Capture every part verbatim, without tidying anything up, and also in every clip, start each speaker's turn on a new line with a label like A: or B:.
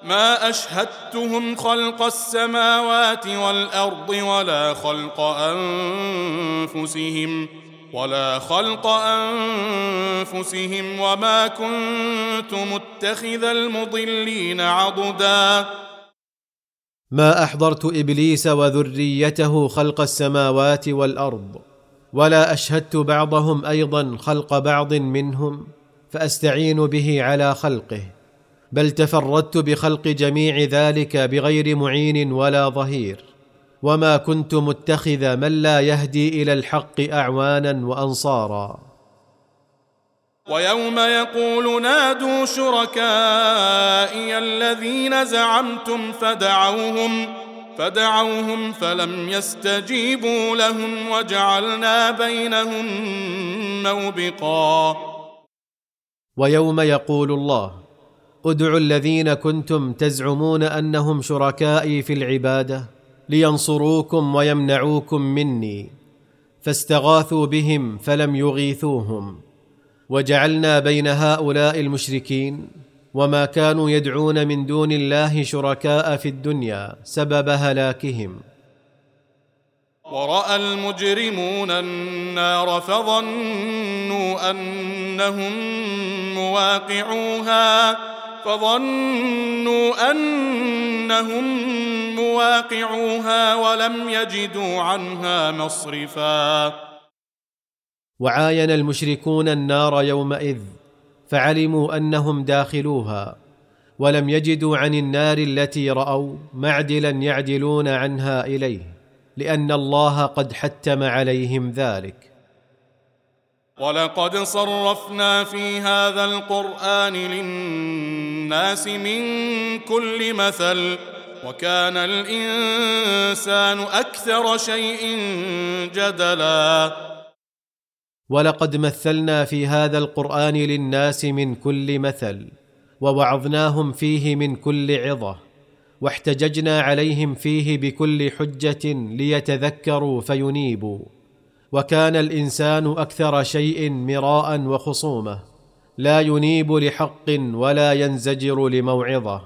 A: ما أشهدتهم خلق السماوات والأرض ولا خلق أنفسهم ولا خلق أنفسهم وما كنت متخذ المضلين عضدا.
B: ما أحضرت إبليس وذريته خلق السماوات والأرض، ولا أشهدت بعضهم أيضا خلق بعض منهم فأستعين به على خلقه، بل تفردت بخلق جميع ذلك بغير معين ولا ظهير، وما كنت متخذ من لا يهدي إلى الحق أعوانا وأنصارا.
A: ويوم يقول نادوا شركائي الذين زعمتم فدعوهم فدعوهم فلم يستجيبوا لهم وجعلنا بينهم موبقا.
B: ويوم يقول الله ادعوا الذين كنتم تزعمون أنهم شركائي في العبادة لينصروكم ويمنعوكم مني، فاستغاثوا بهم فلم يغيثوهم، وجعلنا بين هؤلاء المشركين وما كانوا يدعون من دون الله شركاء في الدنيا سبب هلاكهم.
A: ورأى المجرمون النار فظنوا أنهم مواقعوها فظنوا أنهم مواقعوها ولم يجدوا عنها مصرفا.
B: وعاين المشركون النار يومئذ فعلموا أنهم داخلوها، ولم يجدوا عن النار التي رأوا معدلا يعدلون عنها إليه، لأن الله قد حتم عليهم ذلك.
A: ولقد صرفنا في هذا القرآن للناس من كل مثل وكان الإنسان أكثر شيء جدلا.
B: ولقد مثلنا في هذا القرآن للناس من كل مثل ووعظناهم فيه من كل عظة، واحتججنا عليهم فيه بكل حجة ليتذكروا فينيبوا، وكان الإنسان أكثر شيء مراء وخصومة، لا ينيب لحق ولا ينزجر لموعظة.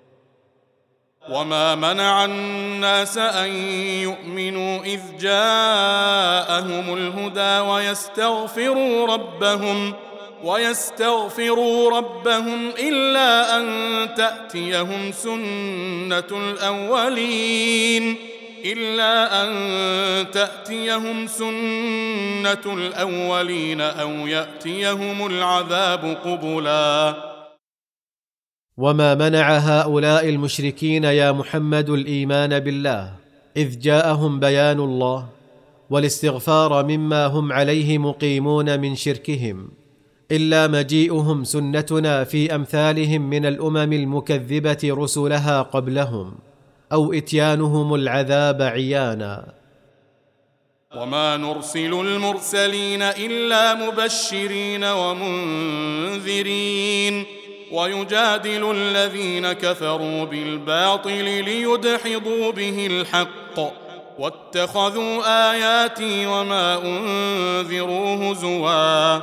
A: وما منع الناس أن يؤمنوا إذ جاءهم الهدى ويستغفروا ربهم ويستغفروا ربهم إلا أن تأتيهم سنة الأولين إلا أن تأتيهم سنة الأولين أو يأتيهم العذاب قبلا.
B: وما منع هؤلاء المشركين يا محمد الإيمان بالله إذ جاءهم بيان الله والاستغفار مما هم عليه مقيمون من شركهم، إلا مجيئهم سنتنا في أمثالهم من الأمم المكذبة رسلها قبلهم، أو إتيانهم العذاب عيانا.
A: وما نرسل المرسلين إلا مبشرين ومنذرين ويجادل الذين كفروا بالباطل ليدحضوا به الحق واتخذوا آياتي وما أنذروا هزوا.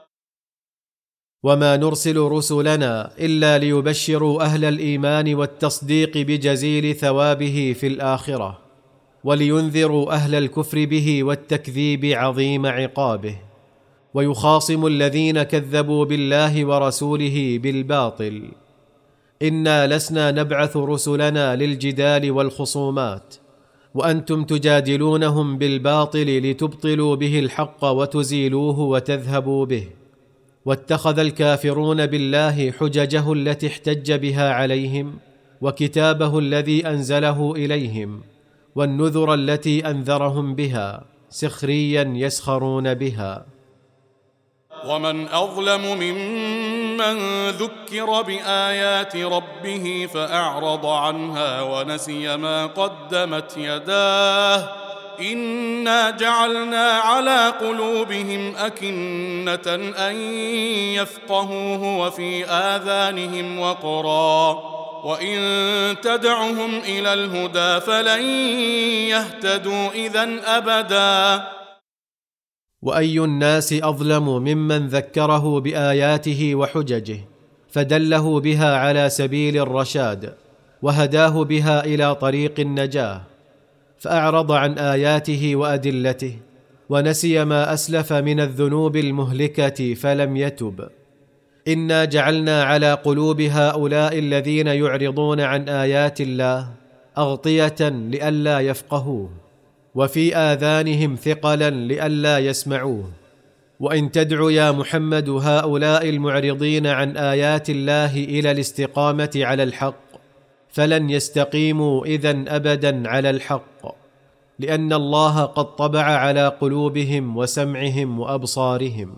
B: وما نرسل رسلنا إلا ليبشروا أهل الإيمان والتصديق بجزيل ثوابه في الآخرة، ولينذروا أهل الكفر به والتكذيب عظيم عقابه، ويخاصم الذين كذبوا بالله ورسوله بالباطل. إنا لسنا نبعث رسلنا للجدال والخصومات، وأنتم تجادلونهم بالباطل لتبطلوا به الحق وتزيلوه وتذهبوا به. واتخذ الكافرون بالله حججه التي احتج بها عليهم وكتابه الذي أنزله إليهم والنذر التي أنذرهم بها سخريا يسخرون بها.
A: ومن أظلم ممن ذكر بآيات ربه فأعرض عنها ونسي ما قدمت يداه إنا جعلنا على قلوبهم أكنة أن يفقهوه وفي آذانهم وقرا وإن تدعهم إلى الهدى فلن يهتدوا إذن أبدا.
B: وأي الناس أظلم ممن ذكره بآياته وحججه فدله بها على سبيل الرشاد وهداه بها الى طريق النجاه، فاعرض عن اياته وادلته، ونسي ما اسلف من الذنوب المهلكه فلم يتب. انا جعلنا على قلوب هؤلاء الذين يعرضون عن ايات الله اغطيه لئلا يفقهوه، وفي اذانهم ثقلا لئلا يسمعوه. وان تدع يا محمد هؤلاء المعرضين عن ايات الله الى الاستقامه على الحق فلن يستقيموا اذن ابدا على الحق، لان الله قد طبع على قلوبهم وسمعهم وابصارهم.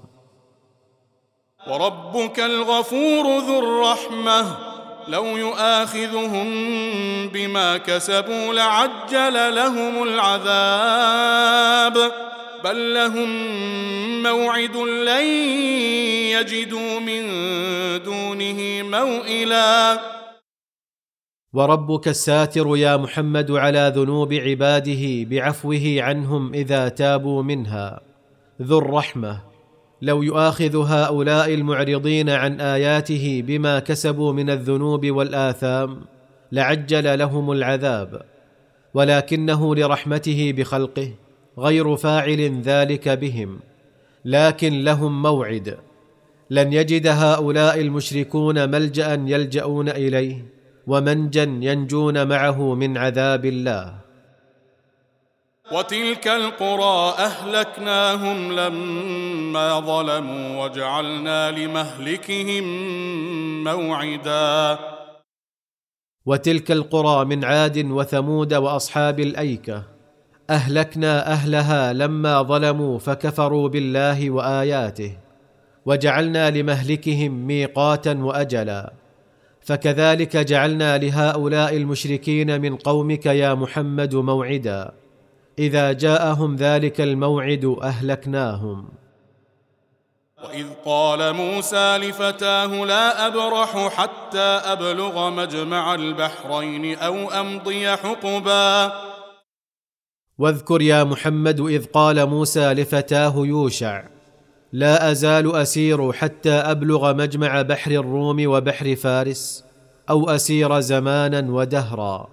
A: وربك الغفور ذو الرحمة لو يؤاخذهم بما كسبوا لعجل لهم العذاب بل لهم موعد لن يجدوا من دونه موئلا.
B: وربك الساتر يا محمد على ذنوب عباده بعفوه عنهم إذا تابوا منها، ذو الرحمة لو يؤاخذ هؤلاء المعرضين عن آياته بما كسبوا من الذنوب والآثام لعجل لهم العذاب، ولكنه لرحمته بخلقه غير فاعل ذلك بهم، لكن لهم موعد، لن يجد هؤلاء المشركون ملجأ يلجؤون إليه ومنجا ينجون معه من عذاب الله.
A: وتلك القرى أهلكناهم لما ظلموا وجعلنا لمهلكهم موعدا.
B: وتلك القرى من عاد وثمود وأصحاب الأيكة أهلكنا أهلها لما ظلموا فكفروا بالله وآياته، وجعلنا لمهلكهم ميقاتا وأجلا، فكذلك جعلنا لهؤلاء المشركين من قومك يا محمد موعدا، إذا جاءهم ذلك الموعد أهلكناهم.
A: وإذ قال موسى لفتاه لا أبرح حتى أبلغ مجمع البحرين أو أمضي حقبا.
B: واذكر يا محمد إذ قال موسى لفتاه يوشع لا أزال أسير حتى أبلغ مجمع بحر الروم وبحر فارس أو أسير زمانا ودهرا.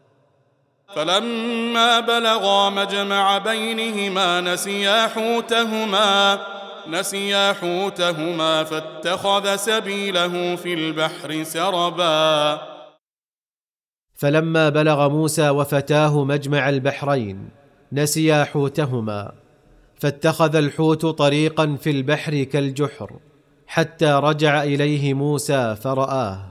A: فلما بلغا مجمع بينهما نسيا حوتهما نسيا حوتهما فاتخذ سبيله في البحر سربا.
B: فلما بلغ موسى وفتاه مجمع البحرين نسيا حوتهما فاتخذ الحوت طريقا في البحر كالجحر حتى رجع إليه موسى فرآه.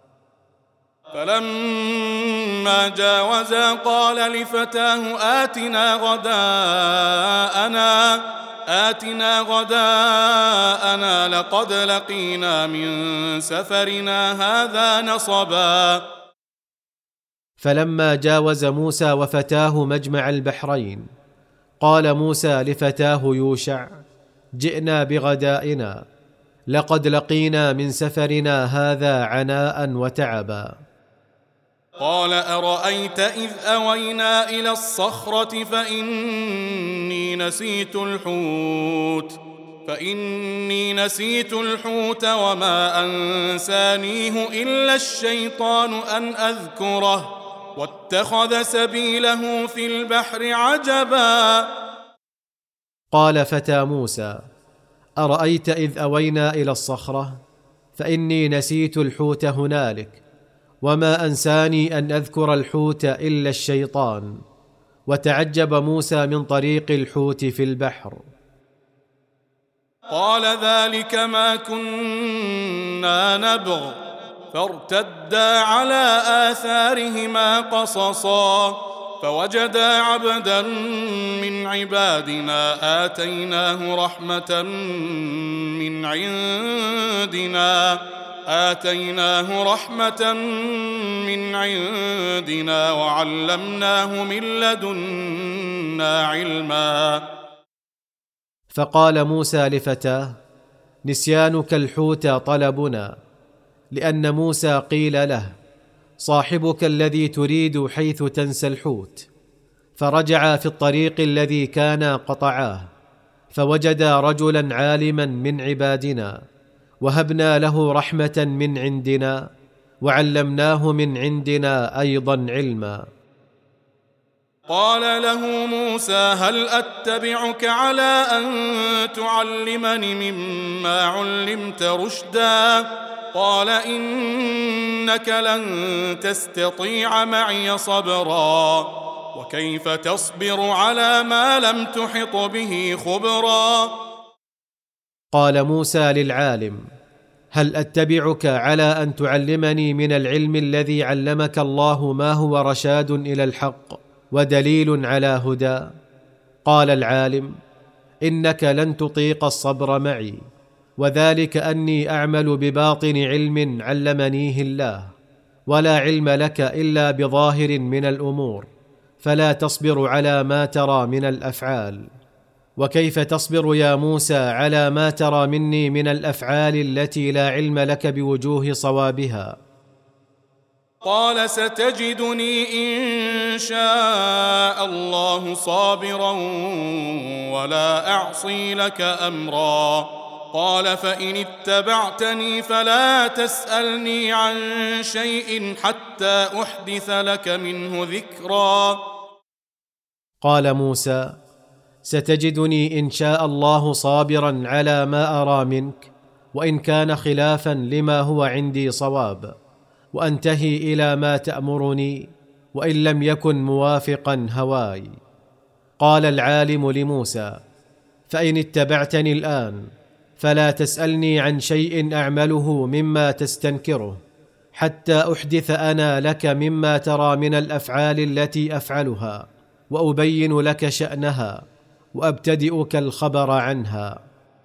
A: فلما جاوزا قال لفتاه آتنا غداءنا آتنا غداءنا لقد لقينا من سفرنا هذا نصبا.
B: فلما جاوز موسى وفتاه مجمع البحرين قال موسى لفتاه يوشع جئنا بغدائنا لقد لقينا من سفرنا هذا عناء وتعبا.
A: قال أرأيت إذ أوينا إلى الصخرة فإني نسيت الحوت فإني نسيت الحوت وما أنسانيه إلا الشيطان أن أذكره واتخذ سبيله في البحر عجبا.
B: قال فتى موسى أرأيت إذ أوينا إلى الصخرة فإني نسيت الحوت هنالك وما أنساني أن أذكر الحوت إلا الشيطان. وتعجب موسى من طريق الحوت في البحر.
A: قال ذلك ما كنا نبغ فارتدا على آثارهما قصصا فوجدا عبدا من عبادنا آتيناه رحمة من عندنا آتيناه رحمة من عندنا وعلمناه من لدنا علما.
B: فقال موسى لفتاه نسيانك الحوت طلبنا، لأن موسى قيل له صاحبك الذي تريد حيث تنسى الحوت. فرجعا في الطريق الذي كانا قطعاه فوجدا رجلا عالما من عبادنا وهبنا له رحمة من عندنا وعلمناه من عندنا أيضا علما.
A: قال له موسى هل أتبعك على أن تعلمني مما علمت رشدا قال إنك لن تستطيع معي صبرا وكيف تصبر على ما لم تحط به خبرا.
B: قال موسى للعالم هل أتبعك على أن تعلمني من العلم الذي علمك الله ما هو رشاد إلى الحق ودليل على هدى؟ قال العالم إنك لن تطيق الصبر معي، وذلك أني أعمل بباطن علم علمنيه الله، ولا علم لك إلا بظاهر من الأمور، فلا تصبر على ما ترى من الأفعال. وكيف تصبر يا موسى على ما ترى مني من الأفعال التي لا علم لك بوجوه صوابها؟
A: قال ستجدني إن شاء الله صابرا ولا أعصي لك أمرا. قال فإن اتبعتني فلا تسألني عن شيء حتى أحدث لك منه ذكرا.
B: قال موسى ستجدني إن شاء الله صابرا على ما أرى منك، وإن كان خلافا لما هو عندي صواب، وأنتهي إلى ما تأمرني وإن لم يكن موافقا هواي. قال العالم لموسى فإن اتبعتني الآن فلا تسألني عن شيء أعمله مما تستنكره حتى أحدث أنا لك مما ترى من الأفعال التي أفعلها، وأبين لك شأنها وأبتدئك الخبر عنها.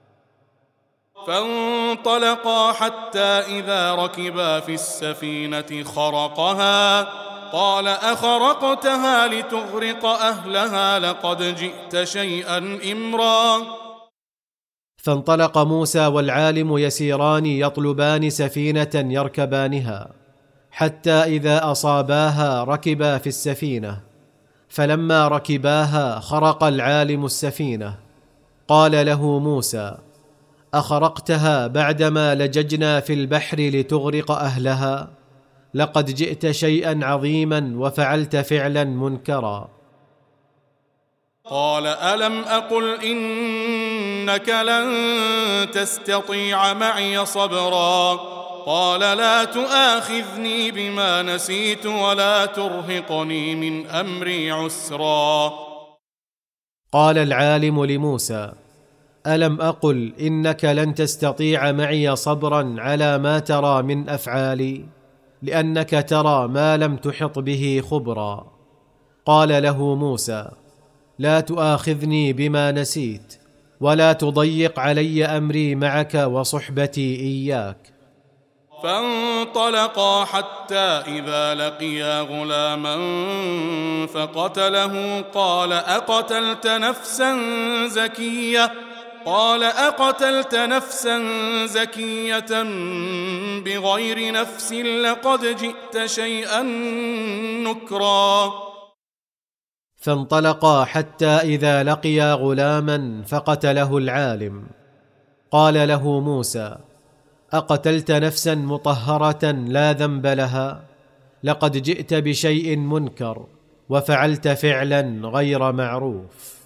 A: فانطلقا حتى إذا ركبا في السفينة خرقها قال أخرقتها لتغرق أهلها لقد جئت شيئا إمرا.
B: فانطلق موسى والعالم يسيران يطلبان سفينة يركبانها، حتى إذا أصاباها ركبا في السفينة، فلما ركباها خرق العالم السفينة. قال له موسى أخرقتها بعدما لججنا في البحر لتغرق أهلها؟ لقد جئت شيئا عظيما وفعلت فعلا منكرا.
A: قال ألم أقل إنك لن تستطيع معي صبرا. قال لا تؤاخذني بما نسيت ولا ترهقني من أمري عسرا.
B: قال العالم لموسى ألم أقل إنك لن تستطيع معي صبرا على ما ترى من أفعالي، لأنك ترى ما لم تحط به خبرا. قال له موسى لا تؤاخذني بما نسيت ولا تضيق علي أمري معك وصحبتي إياك.
A: فانطلقا حتى إذا لقيا غلاما فقتله قال أقتلت نفسا زكية قال أقتلت نفسا زكية بغير نفس لقد جئت شيئا نكرا.
B: فانطلقا حتى إذا لقيا غلاما فقتله العالم. قال له موسى أقتلت نفسا مطهرة لا ذنب لها؟ لقد جئت بشيء منكر وفعلت فعلا غير معروف.